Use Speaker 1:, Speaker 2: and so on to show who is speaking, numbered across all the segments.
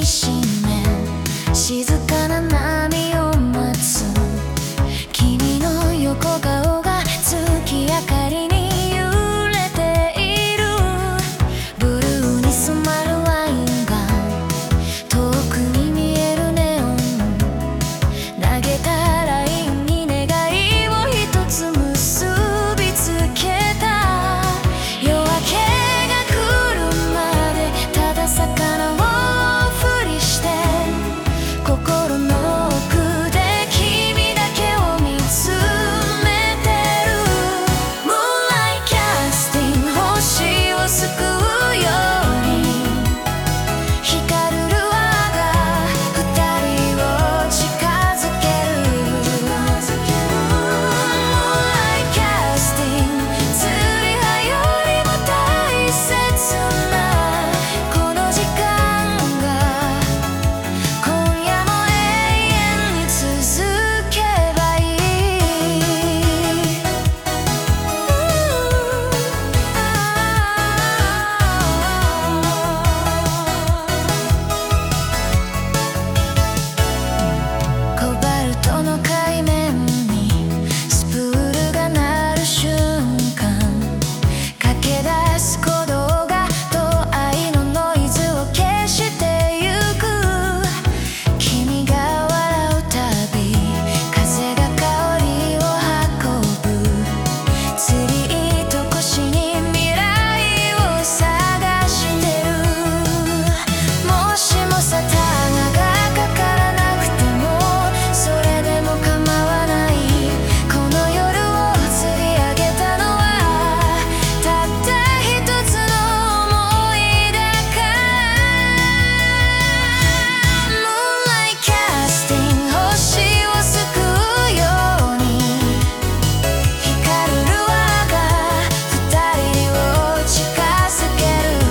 Speaker 1: みしめ静かな波を待つ君の横顔が月明かりに揺れているブルーに染まるワインが遠くに見えるネオン投げたラインに願いを一つ結びつけた夜明けが来るまでただ魚をふりして心の奥で君だけを見つめてる Moonlight casting 星を救うように光るルアーが二人を近づける Moonlight casting 釣り葉よりも大切なこの時間が今夜も永遠に続けばいいコバルトの海面にスプールが鳴る瞬間駆け出す鼓動がと愛のノイズを消してゆく君が笑うたび風が香りを運ぶ釣り糸越しに未来を探してるもしもさタガがかからなくてもそれでも構わないこの夜を釣り上げたのはたった一つの想いだから Moonlight casting 星を救うように光るルアーが二人を近づける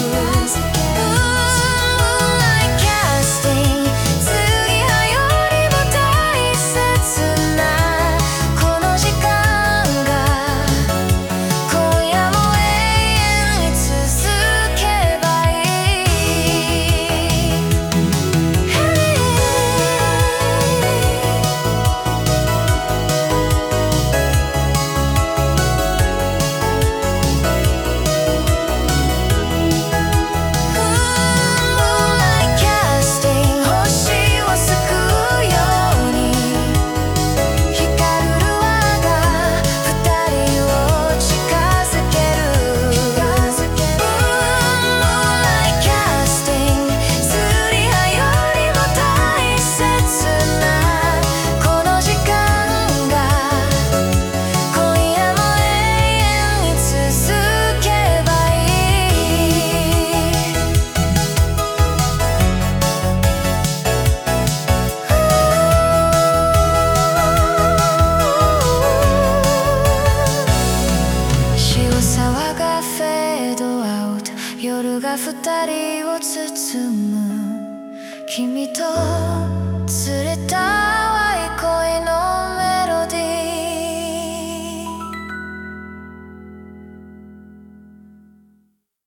Speaker 1: Moonlight casting 釣り葉よりも大切なこの時間が今夜も永遠に続けばいMoonlight casting 星を救うように光るルアーが二人を近づける Moonlight casting 釣り葉よりも大切なこの時間が今夜も永遠に続けばいい潮騒がフェードアウト夜が二人を包む君と釣れた